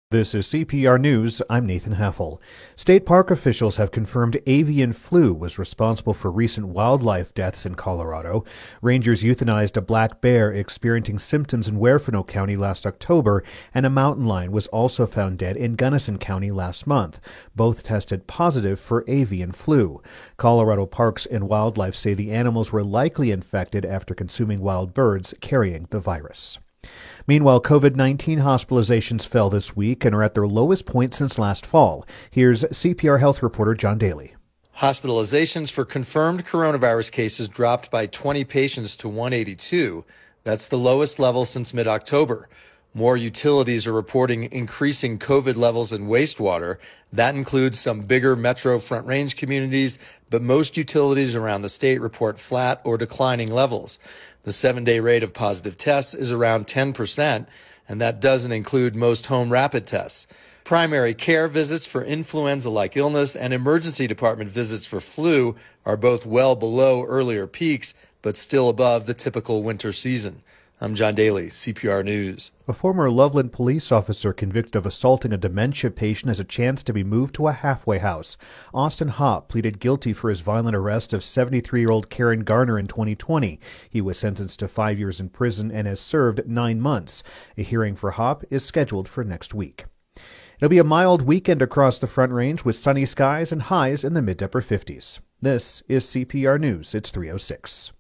This is CPR News. I'm Nathan Heffel. State park officials have confirmed avian flu was responsible for recent wildlife deaths in Colorado. Rangers euthanized a black bear experiencing symptoms in Huerfano County last October, and a mountain lion was also found dead in Gunnison County last month. Both tested positive for avian flu. Colorado Parks and Wildlife say the animals were likely infected after consuming wild birds carrying the virus. Meanwhile, COVID-19 hospitalizations fell this week and are at their lowest point since last fall. Here's CPR Health reporter John Daly. Hospitalizations for confirmed coronavirus cases dropped by 20 patients to 182. That's the lowest level since mid-October. More utilities are reporting increasing COVID levels in wastewater. That includes some bigger Metro Front Range communities, but most utilities around the state report flat or declining levels. The 7-day rate of positive tests is around 10%, and that doesn't include most home rapid tests. Primary care visits for influenza-like illness and emergency department visits for flu are both well below earlier peaks, but still above the typical winter season. I'm John Daly, CPR News. A former Loveland police officer convicted of assaulting a dementia patient has a chance to be moved to a halfway house. Austin Hopp pleaded guilty for his violent arrest of 73-year-old Karen Garner in 2020. He was sentenced to 5 years in prison and has served 9 months. A hearing for Hopp is scheduled for next week. It'll be a mild weekend across the Front Range with sunny skies and highs in the mid-to-upper 50s. This is CPR News. It's 3:06.